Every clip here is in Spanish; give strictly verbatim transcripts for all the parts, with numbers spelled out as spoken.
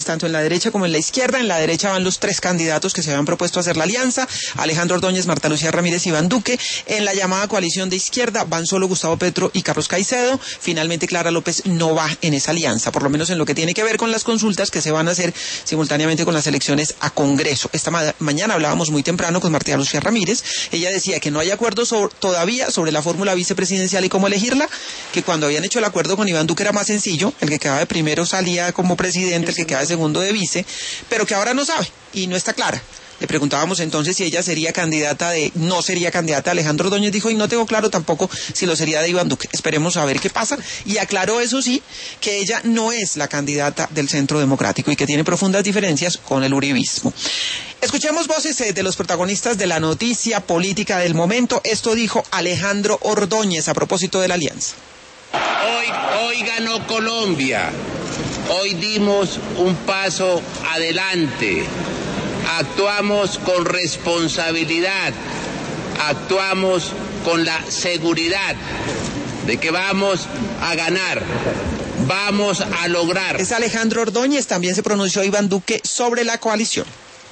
tanto en la derecha como en la izquierda. En la derecha van los tres candidatos que se habían propuesto hacer la alianza: Alejandro Ordóñez, Marta Lucía Ramírez y Iván Duque. En la llamada coalición de izquierda van solo Gustavo Petro y Carlos Caicedo. Finalmente Clara López no va en esa alianza, por lo menos en lo que tiene que ver con las consultas que se van a hacer simultáneamente con las elecciones a Congreso. Esta ma mañana hablábamos muy temprano con Marta Lucía Ramírez. Ella decía que no hay acuerdo sobre, todavía sobre la fórmula vicepresidencial y cómo elegirla, que cuando habían hecho el acuerdo con Iván Duque era más sencillo, el que quedaba de primero salía como presidente, el que quedaba de segundo de vice, pero que ahora no sabe y no está clara. Le preguntábamos entonces si ella sería candidata de, no sería candidata de Alejandro Ordóñez. Dijo, y no tengo claro tampoco si lo sería de Iván Duque. Esperemos a ver qué pasa. Y aclaró, eso sí, que ella no es la candidata del Centro Democrático y que tiene profundas diferencias con el uribismo. Escuchemos voces eh, de los protagonistas de la noticia política del momento. Esto dijo Alejandro Ordóñez a propósito de la alianza. Hoy, hoy ganó Colombia. Hoy dimos un paso adelante. Actuamos con responsabilidad. Actuamos con la seguridad de que vamos a ganar. Vamos a lograr. Es Alejandro Ordóñez. También se pronunció Iván Duque sobre la coalición.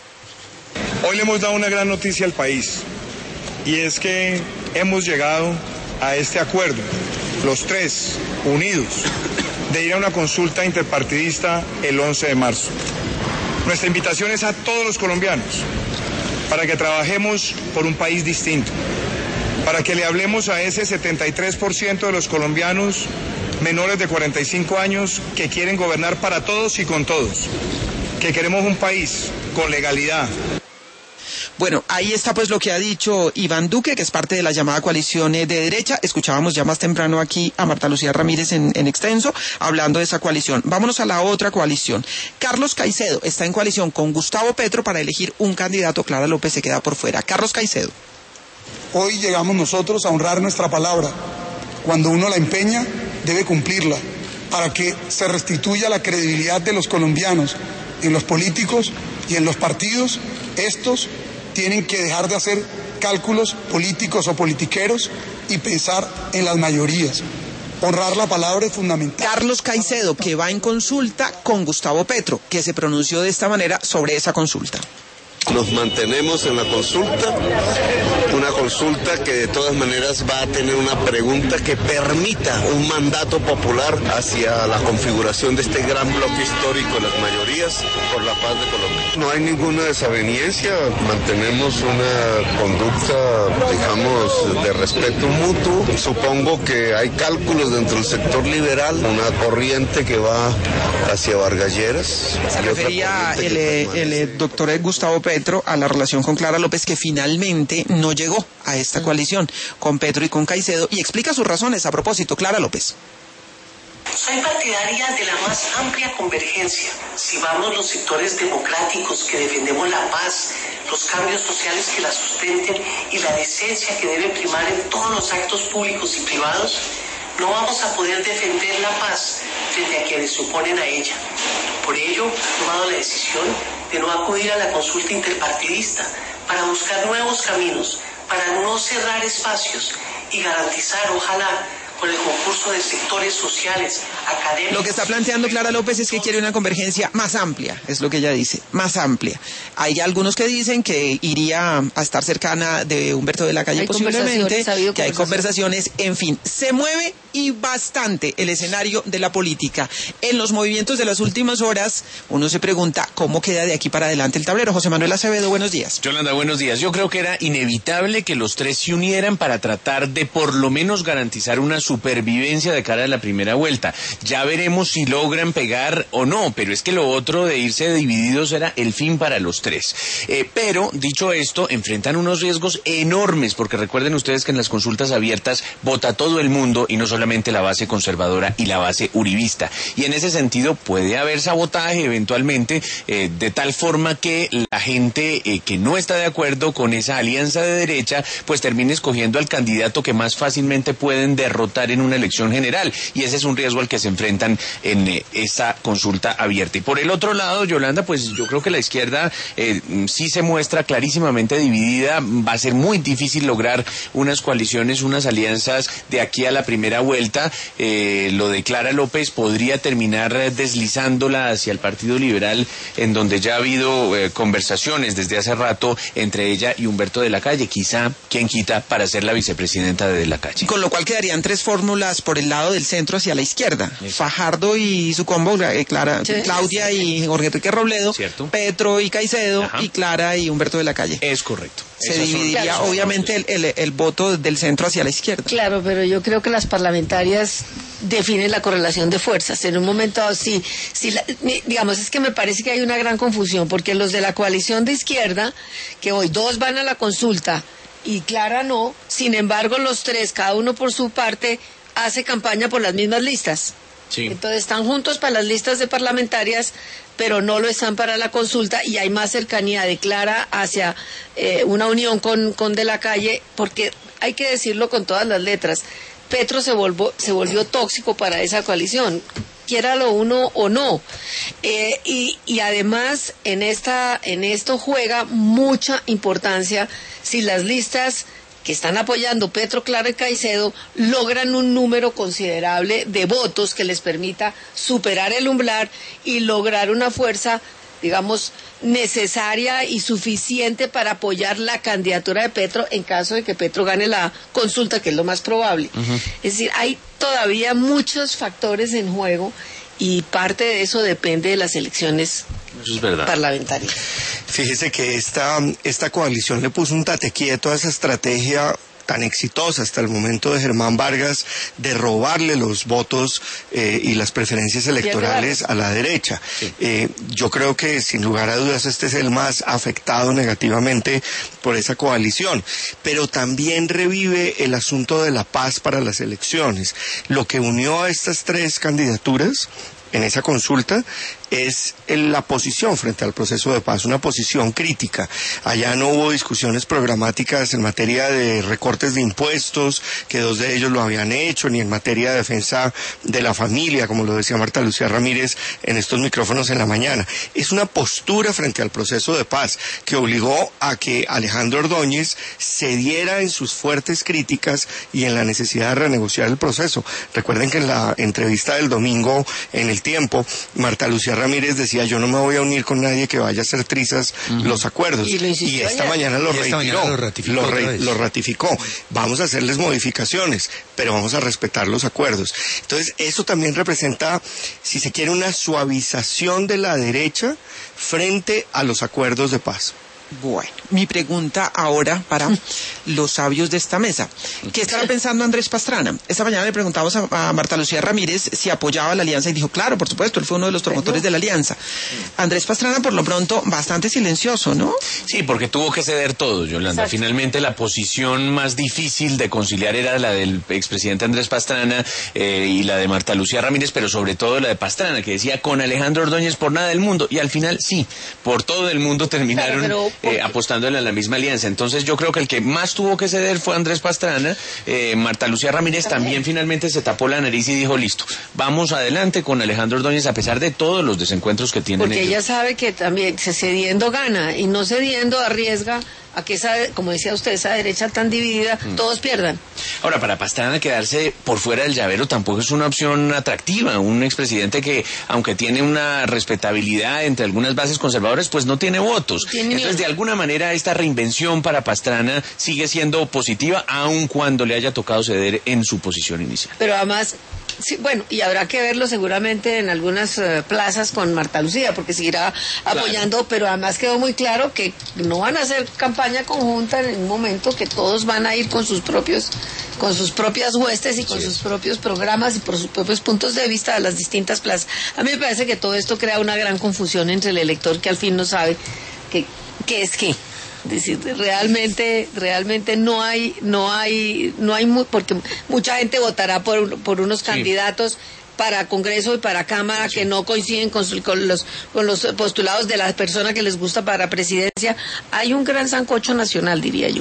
Hoy le hemos dado una gran noticia al país, y es que hemos llegado a este acuerdo, los tres unidos, de ir a una consulta interpartidista el once de marzo. Nuestra invitación es a todos los colombianos para que trabajemos por un país distinto, para que le hablemos a ese setenta y tres por ciento de los colombianos menores de cuarenta y cinco años que quieren gobernar para todos y con todos, que queremos un país con legalidad. Bueno, ahí está pues lo que ha dicho Iván Duque, que es parte de la llamada coalición de derecha. Escuchábamos ya más temprano aquí a Marta Lucía Ramírez en, en extenso, hablando de esa coalición. Vámonos a la otra coalición. Carlos Caicedo está en coalición con Gustavo Petro para elegir un candidato. Clara López se queda por fuera. Carlos Caicedo. Hoy llegamos nosotros a honrar nuestra palabra. Cuando uno la empeña, debe cumplirla, para que se restituya la credibilidad de los colombianos en los políticos y en los partidos. Estos tienen que dejar de hacer cálculos políticos o politiqueros y pensar en las mayorías. Honrar la palabra es fundamental. Carlos Caicedo, que va en consulta con Gustavo Petro, que se pronunció de esta manera sobre esa consulta. Nos mantenemos en la consulta, una consulta que de todas maneras va a tener una pregunta que permita un mandato popular hacia la configuración de este gran bloque histórico, las mayorías, por la paz de Colombia. No hay ninguna desaveniencia, mantenemos una conducta, digamos, de respeto mutuo. Supongo que hay cálculos dentro del sector liberal, una corriente que va hacia Vargas Lleras. Se refería el, el, el doctor Gustavo Petro a la relación con Clara López, que finalmente no llegó a esta coalición con Petro y con Caicedo, y explica sus razones a propósito. Clara López. Soy partidaria de la más amplia convergencia. Si vamos los sectores democráticos que defendemos la paz, los cambios sociales que la sustenten y la decencia que debe primar en todos los actos públicos y privados, no vamos a poder defender la paz frente a quienes se oponen a ella. Por ello, he tomado la decisión de no acudir a la consulta interpartidista para buscar nuevos caminos, para no cerrar espacios y garantizar, ojalá, con el concurso de sectores sociales, académicos... Lo que está planteando Clara López es que quiere una convergencia más amplia, es lo que ella dice, más amplia. Hay algunos que dicen que iría a estar cercana de Humberto de la Calle hay posiblemente, que hay conversaciones, en fin, se mueve y bastante el escenario de la política. En los movimientos de las últimas horas, uno se pregunta cómo queda de aquí para adelante el tablero. José Manuel Acevedo, buenos días. Yolanda, buenos días. Yo creo que era inevitable que los tres se unieran para tratar de por lo menos garantizar una supervivencia de cara a la primera vuelta. Ya veremos si logran pegar o no, pero es que lo otro de irse divididos era el fin para los tres. Eh, pero, dicho esto, enfrentan unos riesgos enormes, porque recuerden ustedes que en las consultas abiertas vota todo el mundo y no solamente la base conservadora y la base uribista. Y en ese sentido puede haber sabotaje eventualmente, eh, de tal forma que la gente eh, que no está de acuerdo con esa alianza de derecha, pues termine escogiendo al candidato que más fácilmente pueden derrotar en una elección general. Y ese es un riesgo al que se se enfrentan en eh, esa consulta abierta. Y por el otro lado, Yolanda, pues yo creo que la izquierda eh, sí se muestra clarísimamente dividida. Va a ser muy difícil lograr unas coaliciones, unas alianzas de aquí a la primera vuelta. Eh, lo de Clara López podría terminar deslizándola hacia el Partido Liberal, en donde ya ha habido eh, conversaciones desde hace rato entre ella y Humberto de la Calle. Quizá, quien quita, para ser la vicepresidenta de De la Calle. Con lo cual quedarían tres fórmulas por el lado del centro hacia la izquierda. Eso. Fajardo y su combo, eh, Clara, sí. Claudia y Jorge Enrique Robledo, ¿cierto? Petro y Caicedo, ajá, y Clara y Humberto de la Calle. Es correcto. Se Esas dividiría claro, obviamente el, el, el voto del centro hacia la izquierda. Claro, pero yo creo que las parlamentarias definen la correlación de fuerzas. En un momento sí, sí la, digamos, es que me parece que hay una gran confusión, porque los de la coalición de izquierda, que hoy dos van a la consulta y Clara no, sin embargo los tres, cada uno por su parte, hace campaña por las mismas listas. Sí. Entonces están juntos para las listas de parlamentarias, pero no lo están para la consulta, y hay más cercanía de Clara hacia eh, una unión con, con De la Calle, porque hay que decirlo con todas las letras, Petro se, volvo, se volvió tóxico para esa coalición, quiera lo uno o no, eh, y, y además en, esta, en esto juega mucha importancia si las listas que están apoyando Petro, Clara y Caicedo logran un número considerable de votos que les permita superar el umbral y lograr una fuerza, digamos, necesaria y suficiente para apoyar la candidatura de Petro en caso de que Petro gane la consulta, que es lo más probable. Uh-huh. Es decir, hay todavía muchos factores en juego y parte de eso depende de las elecciones eso es verdad. parlamentarias. Fíjese que esta, esta coalición le puso un tate quieto a esa estrategia tan exitosa hasta el momento de Germán Vargas de robarle los votos eh, y las preferencias electorales a la derecha. Sí. Eh, yo creo que sin lugar a dudas este es el más afectado negativamente por esa coalición, pero también revive el asunto de la paz para las elecciones. Lo que unió a estas tres candidaturas en esa consulta es la posición frente al proceso de paz, una posición crítica. Allá no hubo discusiones programáticas en materia de recortes de impuestos, que dos de ellos lo habían hecho, ni en materia de defensa de la familia, como lo decía Marta Lucía Ramírez en estos micrófonos en la mañana. Es una postura frente al proceso de paz que obligó a que Alejandro Ordóñez cediera en sus fuertes críticas y en la necesidad de renegociar el proceso. Recuerden que en la entrevista del domingo en El Tiempo, Marta Lucía Ramírez decía, yo no me voy a unir con nadie que vaya a hacer trizas uh-huh. los acuerdos. Y, y esta ya. mañana lo retiró, mañana lo ratificó. Lo, re, lo ratificó. Vamos a hacerles modificaciones, pero vamos a respetar los acuerdos. Entonces, eso también representa, si se quiere, una suavización de la derecha frente a los acuerdos de paz. Bueno, mi pregunta ahora para los sabios de esta mesa. ¿Qué estará pensando Andrés Pastrana? Esta mañana le preguntamos a, a Marta Lucía Ramírez si apoyaba la alianza y dijo, claro, por supuesto, él fue uno de los promotores de la alianza. Andrés Pastrana, por lo pronto, bastante silencioso, ¿no? Sí, porque tuvo que ceder todo, Yolanda. Exacto. Finalmente la posición más difícil de conciliar era la del expresidente Andrés Pastrana eh, y la de Marta Lucía Ramírez, pero sobre todo la de Pastrana, que decía con Alejandro Ordóñez por nada del mundo. Y al final, sí, por todo el mundo terminaron... Claro, pero... Eh, apostándole a la misma alianza. Entonces yo creo que el que más tuvo que ceder fue Andrés Pastrana. eh, Marta Lucía Ramírez también. también finalmente se tapó la nariz y dijo, listo, vamos adelante con Alejandro Ordóñez a pesar de todos los desencuentros que tienen porque ellos. Ella sabe que también cediendo gana y no cediendo arriesga a que esa, como decía usted, esa derecha tan dividida, mm. todos pierdan. Ahora, para Pastrana quedarse por fuera del llavero tampoco es una opción atractiva. Un expresidente que, aunque tiene una respetabilidad entre algunas bases conservadoras, pues no tiene votos. ¿Tiene Entonces, ni... de alguna manera, esta reinvención para Pastrana sigue siendo positiva, aun cuando le haya tocado ceder en su posición inicial. Pero además... Sí, bueno, y habrá que verlo seguramente en algunas uh, plazas con Marta Lucía, porque seguirá apoyando, claro. Pero además quedó muy claro que no van a hacer campaña conjunta en un momento, que todos van a ir con sus propios, con sus propias huestes y con sí. sus propios programas y por sus propios puntos de vista a las distintas plazas. A mí me parece que todo esto crea una gran confusión entre el elector, que al fin no sabe qué qué es qué. Es decir, realmente, realmente no hay, no hay, no hay, mu- porque mucha gente votará por, por unos sí. candidatos para Congreso y para Cámara sí. que no coinciden con, su, con los, con los postulados de la persona que les gusta para presidencia. Hay un gran sancocho nacional, diría yo.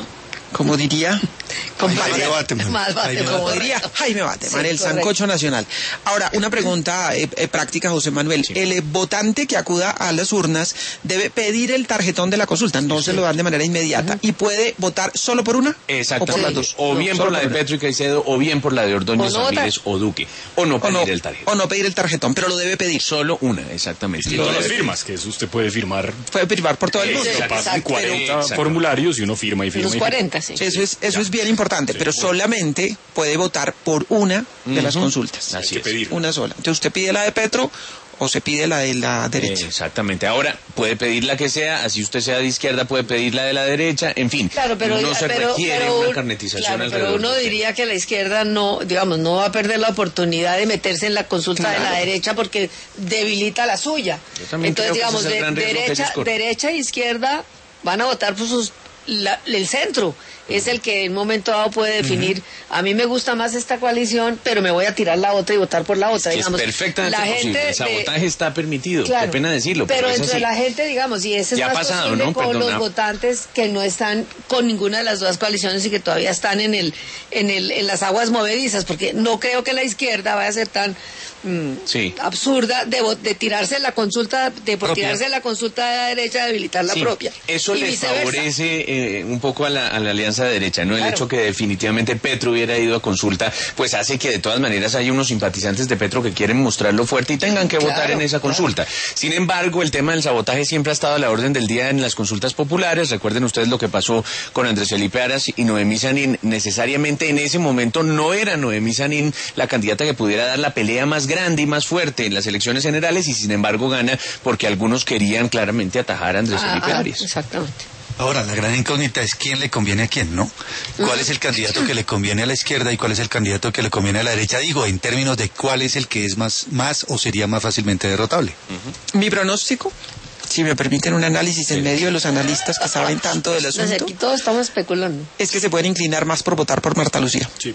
Como diría... Jaime Bateman. Más Bateman. Como diría Jaime Bateman, Sí, el correcto. sancocho nacional. Ahora, una pregunta eh, eh, práctica, José Manuel. Sí. El eh, votante que acuda a las urnas debe pedir el tarjetón de la consulta, no se lo dan de manera inmediata, y puede votar solo por una Exactamente. o por las dos. O No, bien solo por la de una. Petro y Caicedo, o bien por la de Ordóñez, O no Ramírez o Duque. O no o pedir no, el tarjetón. o no pedir el tarjetón, pero lo debe pedir. Solo una, exactamente. Y Lo todas las debe firmas, que eso usted puede firmar. Puede firmar por todo el mundo. Eso, Exacto. pasan cuarenta Exacto. formularios y uno firma y firma. Los y firma. cuarenta, sí. Eso es, eso Ya. es bien importante, Sí. pero solamente puede votar por una de las Ujú. consultas. Así Hay es. que pedir. Una sola. Entonces usted pide la de Petro o se pide la de la derecha. Exactamente. Ahora, puede pedir la que sea, así usted sea de izquierda, puede pedir la de la derecha, en fin. Claro, pero, no se pero, requiere pero una un- carnetización claro, alrededor pero uno del tema. diría que la izquierda no, digamos, no va a perder la oportunidad de meterse en la consulta de la Claro. derecha porque debilita la suya. Yo también Entonces, creo que digamos, ese es el de- gran riesgo que derecha, ellos corren. derecha e izquierda van a votar por sus la- el centro. Es el que en un momento dado puede definir, a mí me gusta más esta coalición, pero me voy a tirar la otra y votar por la otra. Que digamos, es perfectamente la posible. gente El sabotaje de- está permitido. Claro, Qué pena decirlo, pero, pero es entre así. la gente, digamos, y ese es Ya ha más pasado, posible ¿no? con Perdona. los votantes que no están con ninguna de las dos coaliciones y que todavía están en el, en el, en las aguas movedizas, porque no creo que la izquierda vaya a ser tan mm, Sí. absurda de, vo- de tirarse la consulta, de por Propia. tirarse la consulta de la derecha, debilitar la Sí, propia. Eso y le viceversa. favorece eh, un poco a la, a la alianza de derecha, ¿no? El Claro. hecho que definitivamente Petro hubiera ido a consulta, pues hace que de todas maneras haya unos simpatizantes de Petro que quieren mostrarlo fuerte y tengan que Claro, votar en esa claro. consulta. Sin embargo, el tema del sabotaje siempre ha estado a la orden del día en las consultas populares. Recuerden ustedes lo que pasó con Andrés Felipe Aras y Noemí Sanín. Necesariamente en ese momento no era Noemí Sanín la candidata que pudiera dar la pelea más grande y más fuerte en las elecciones generales y sin embargo gana porque algunos querían claramente atajar a Andrés Ah, Felipe ah, Arias. exactamente. Ahora, la gran incógnita es quién le conviene a quién, ¿no? ¿Cuál es el candidato que le conviene a la izquierda y cuál es el candidato que le conviene a la derecha? Digo, en términos de cuál es el que es más, más o sería más fácilmente derrotable. Mi pronóstico, si me permiten un análisis en medio de los analistas que saben tanto del No sé, asunto, aquí todos estamos especulando. es que se pueden inclinar más por votar por Marta Lucía. Sí.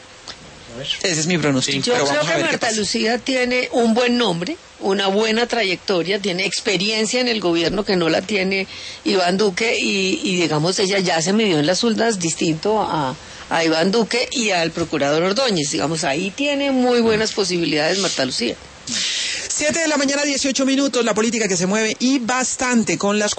Ese es mi pronóstico. Yo pero creo vamos a que ver qué Marta pasa. Lucía tiene un buen nombre, una buena trayectoria, tiene experiencia en el gobierno que no la tiene Iván Duque y, y digamos ella ya se midió en las urnas distinto a, a Iván Duque y al procurador Ordóñez. Digamos, ahí tiene muy buenas posibilidades Marta Lucía. Siete de la mañana, dieciocho minutos, la política que se mueve y bastante con las